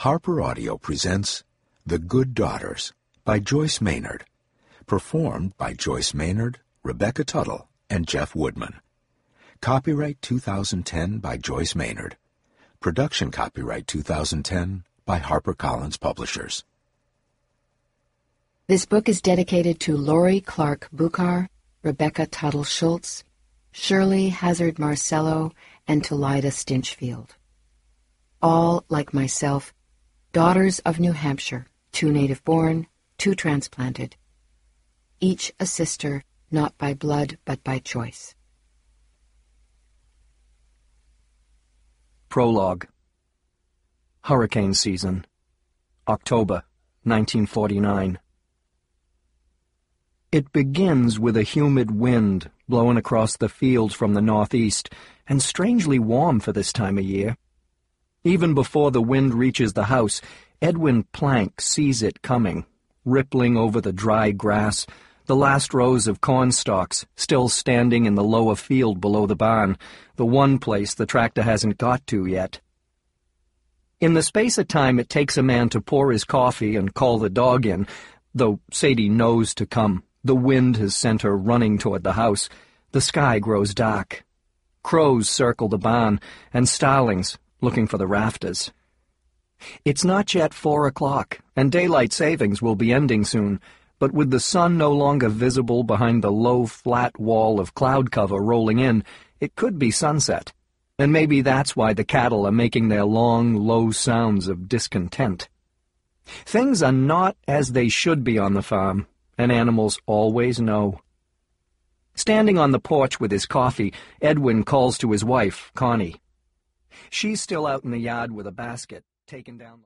Harper Audio presents The Good Daughters by Joyce Maynard, performed by Joyce Maynard, Rebecca Tuttle, and Jeff Woodman. Copyright 2010 by Joyce Maynard. Production copyright 2010 by HarperCollins Publishers. This book is dedicated to Lori Clark Buchar, Rebecca Tuttle Schultz, Shirley Hazard Marcello, and to Lyda Stinchfield. All, like myself, daughters of New Hampshire, 2 native-born, 2 transplanted. Each a sister, not by blood but by choice. Prologue. Hurricane season. October, 1949. It begins with a humid wind blowing across the fields from the northeast, and strangely warm for this time of year. Even before the wind reaches the house, Edwin Plank sees it coming, rippling over the dry grass, the last rows of corn stalks still standing in the lower field below the barn, the one place the tractor hasn't got to yet. In the space of time it takes a man to pour his coffee and call the dog in, though Sadie knows to come. The wind has sent her running toward the house. The sky grows dark. Crows circle the barn, and starlings looking for the rafters. It's not yet 4 o'clock, and daylight savings will be ending soon, but with the sun no longer visible behind the low, flat wall of cloud cover rolling in, it could be sunset, and maybe that's why the cattle are making their long, low sounds of discontent. Things are not as they should be on the farm, and animals always know. Standing on the porch with his coffee, Edwin calls to his wife, Connie. She's still out in the yard with a basket, taking down